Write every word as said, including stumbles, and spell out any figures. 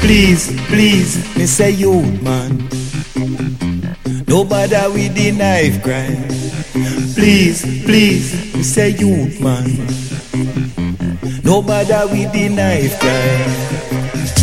Please, please, me say youth man, no bother with the knife crime. Please, please, me say youth man, no bother with the knife crime.